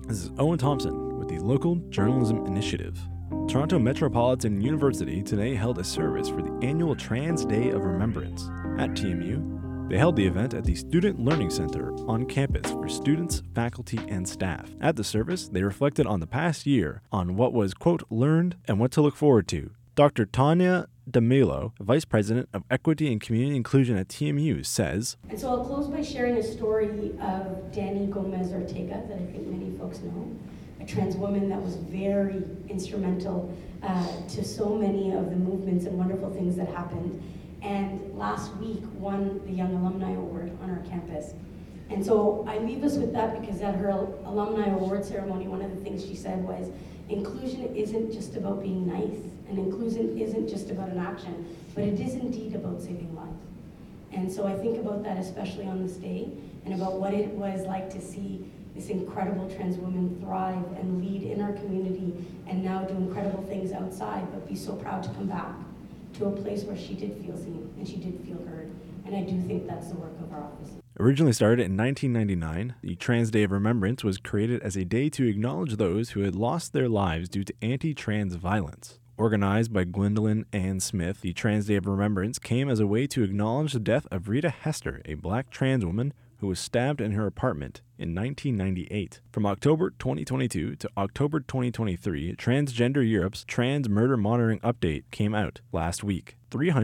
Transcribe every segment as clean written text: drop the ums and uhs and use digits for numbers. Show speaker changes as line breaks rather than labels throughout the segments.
This is Owen Thompson with the Local Journalism Initiative. Toronto Metropolitan University today held a service for the annual Trans Day of Remembrance. At TMU, they held the event at the Student Learning Center on campus for students, faculty, and staff. At the service, they reflected on the past year on what was, quote, learned and what to look forward to. Dr. Tanya D'Amelio, Vice President of Equity and Community Inclusion at TMU, says,
And so I'll close by sharing a story of Dani Gomez Ortega that I think many folks know, a trans woman that was very instrumental to so many of the movements and wonderful things that happened. And last week won the Young Alumni Award on our campus. And so I leave us with that because at her alumni award ceremony, one of the things she said was, inclusion isn't just about being nice, and inclusion isn't just about an action, but it is indeed about saving lives. And so I think about that especially on this day, and about what it was like to see this incredible trans woman thrive and lead in our community, and now do incredible things outside, but be so proud to come back to a place where she did feel seen, and she did feel heard. And I do think that's the work of our office.
Originally started in 1999, the Trans Day of Remembrance was created as a day to acknowledge those who had lost their lives due to anti-trans violence. Organized by Gwendolyn Ann Smith, the Trans Day of Remembrance came as a way to acknowledge the death of Rita Hester, a black trans woman who was stabbed in her apartment in 1998. From October 2022 to October 2023, Transgender Europe's Trans Murder Monitoring Update came out last week.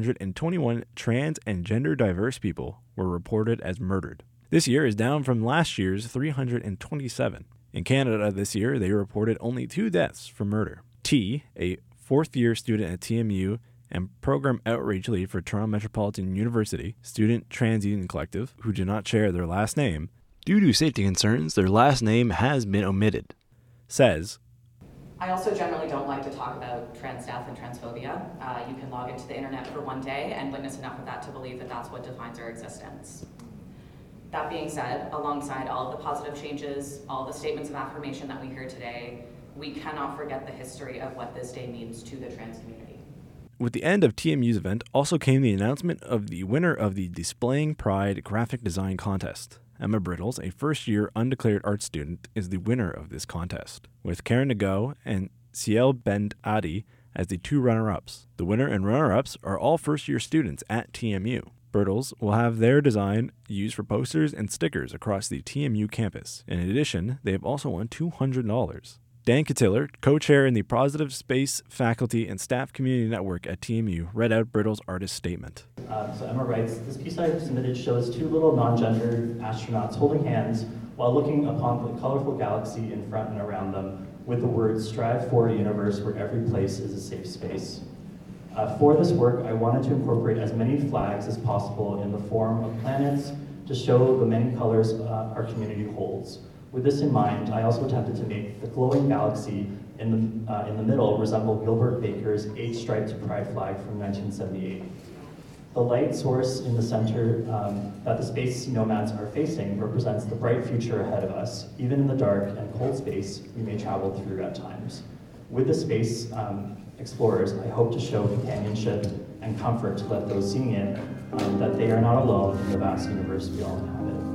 321 trans and gender diverse people were reported as murdered. This year is down from last year's 327. In Canada this year, they reported only 2 deaths from murder. T, a fourth-year student at TMU and program outreach lead for Toronto Metropolitan University Student Trans Union Collective, who do not share their last name, due to safety concerns, their last name has been omitted, says,
I also generally don't like to talk about trans death and transphobia. You can log into the internet for one day and witness enough of that to believe that that's what defines our existence. That being said, alongside all of the positive changes, all the statements of affirmation that we hear today, we cannot forget the history of what this day means to the trans community.
With the end of TMU's event also came the announcement of the winner of the Displaying Pride graphic design contest. Emma Brittles, a first-year undeclared art student, is the winner of this contest, with Karen Nago and Ciel Bend Adi as the 2 runner-ups. The winner and runner-ups are all first-year students at TMU. Brittles will have their design used for posters and stickers across the TMU campus. In addition, they have also won $200. Dan Cotillar, co-chair in the Positive Space Faculty and Staff Community Network at TMU, read out Brittles' artist statement.
So Emma writes, this piece I submitted shows 2 little non-gendered astronauts holding hands while looking upon the colorful galaxy in front and around them with the words, strive for a universe where every place is a safe space. For this work, I wanted to incorporate as many flags as possible in the form of planets to show the many colors our community holds. With this in mind, I also attempted to make the glowing galaxy in the middle resemble Gilbert Baker's 8-striped pride flag from 1978. The light source in the center that the space nomads are facing represents the bright future ahead of us, even in the dark and cold space we may travel through at times. With the space explorers, I hope to show companionship and comfort to let those seeing it that they are not alone in the vast universe we all inhabit.